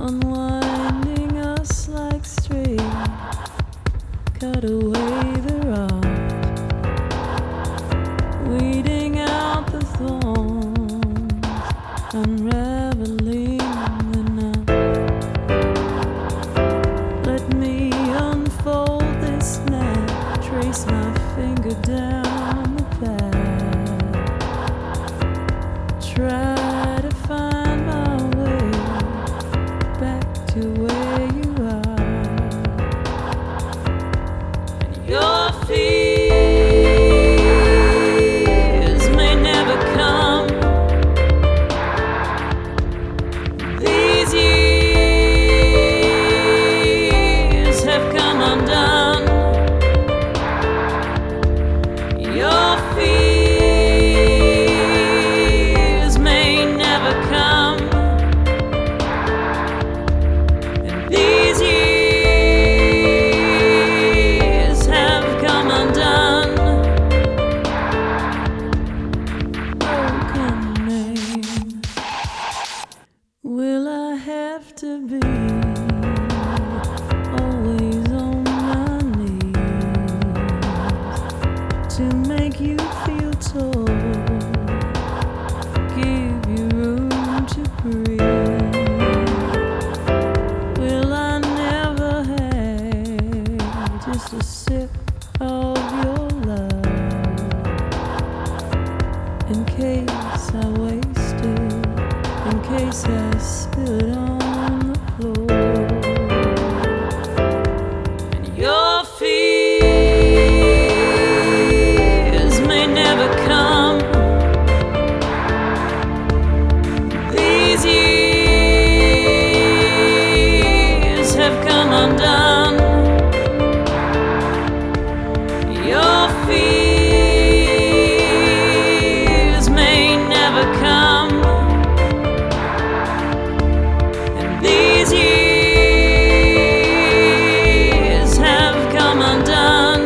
unwinding us like string, cut away the rough, weeding out the thorns, unraveling the knot. Let me unfold this net, trace my finger down the path, try to find my way back to where you are. And your fears may never come. These years have come undone. Your fears may never come. And these years have come undone. Broken name. Will I have to be always on my knees to make you feel tall, give you room to breathe? Will I never have just a sip of your love in case I waste it, in case I spill it on the floor? And your fears may never come. These years have come undone. Your fears may never come. And these years have come undone.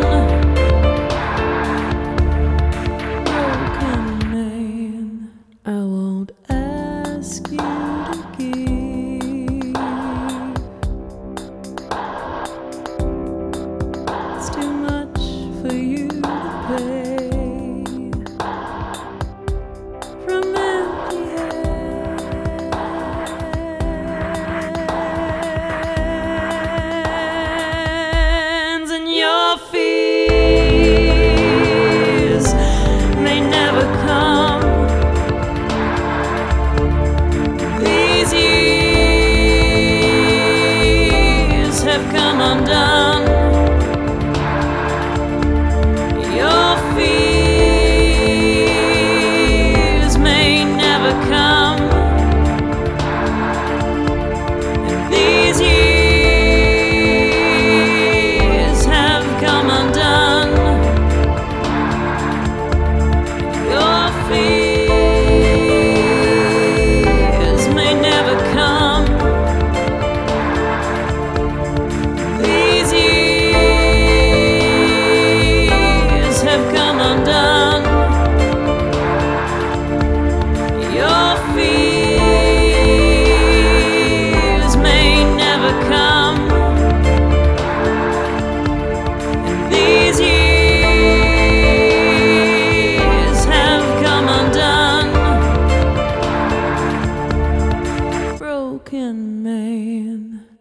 Broken man, I won't ask you to give. It's too much for you to pay. From empty hands, and your fears may never come. These years have come undone. Your fears may never come. And these years have come undone. Your fears may never come. These years have come undone. Your fears may never come. And these years have come undone. Broken man.